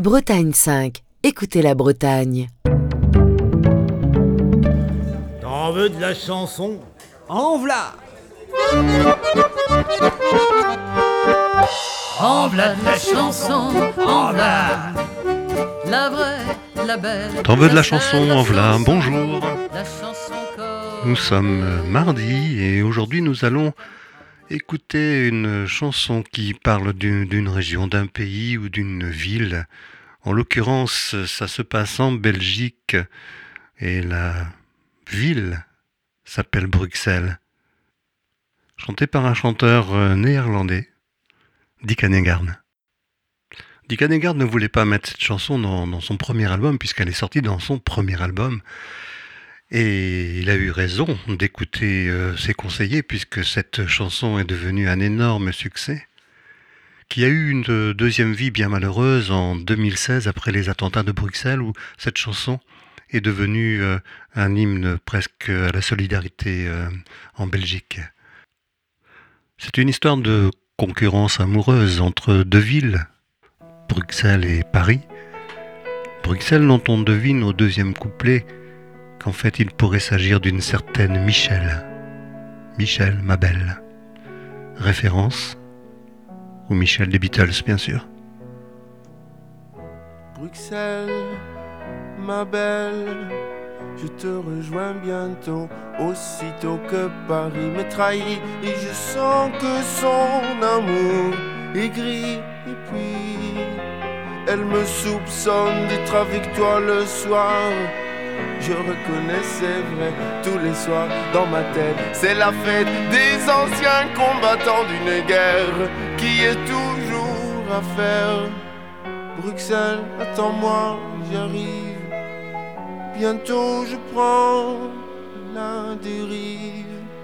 Bretagne 5, écoutez la Bretagne. T'en veux de la chanson? En v'là! En v'là de la chanson, en v'là la vraie, la belle. T'en veux de la chanson, en v'là, bonjour. La chanson Nous sommes mardi et aujourd'hui nous allons écouter une chanson qui parle d'une région, d'un pays ou d'une ville. En l'occurrence, ça se passe en Belgique et la ville s'appelle Bruxelles. Chantée par un chanteur néerlandais, Dick Annegaard. Dick Annegaard ne voulait pas mettre cette chanson dans son premier album puisqu'elle est sortie dans son premier album. Et il a eu raison d'écouter ses conseillers puisque cette chanson est devenue un énorme succès qui a eu une deuxième vie bien malheureuse en 2016 après les attentats de Bruxelles où cette chanson est devenue un hymne presque à la solidarité en Belgique. C'est une histoire de concurrence amoureuse entre deux villes, Bruxelles et Paris. Bruxelles dont on devine au deuxième couplet qu'en fait il pourrait s'agir d'une certaine Michel. Michel, ma belle. Référence au Michel des Beatles, bien sûr. Bruxelles, ma belle, je te rejoins bientôt, aussitôt que Paris me trahit, et je sens que son amour est gris, et puis elle me soupçonne d'être avec toi le soir. Je reconnais, c'est vrai, tous les soirs dans ma tête, c'est la fête des anciens combattants d'une guerre qui est toujours à faire. Bruxelles, attends-moi, j'arrive. Bientôt je prends la dérive.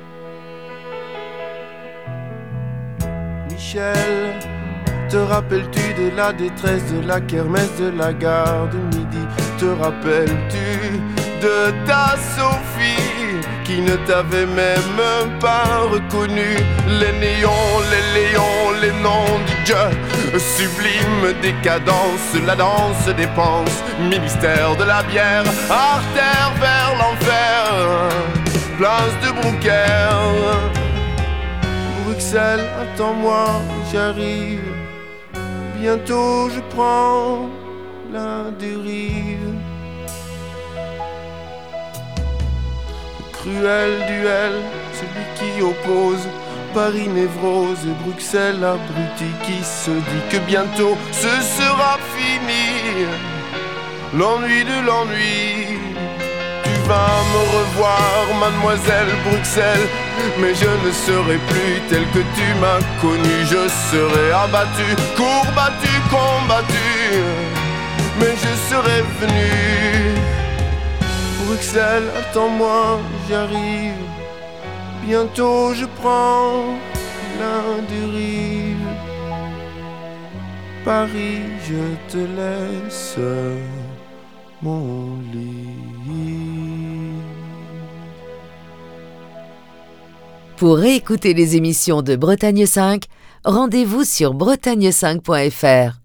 Michel, te rappelles-tu de la détresse de la kermesse de la gare de midi? Te rappelles-tu de ta Sophie qui ne t'avait même pas reconnu? Les néons, les léons, les noms du Dieu sublime décadence, la danse des penses, ministère de la bière, artère vers l'enfer, place de Brouckère. Bruxelles, attends-moi, j'arrive. Bientôt je prends la dérive. Cruel duel, celui qui oppose Paris névrose et Bruxelles abruti qui se dit que bientôt ce sera fini. L'ennui de l'ennui. Tu vas me revoir, mademoiselle Bruxelles, mais je ne serai plus tel que tu m'as connu. Je serai abattu, courbattu, combattu, mais je serai venu. Bruxelles, attends-moi, j'arrive. Bientôt je prends la dérive. Paris, je te laisse mon lit. Pour réécouter les émissions de Bretagne 5, rendez-vous sur bretagne5.fr.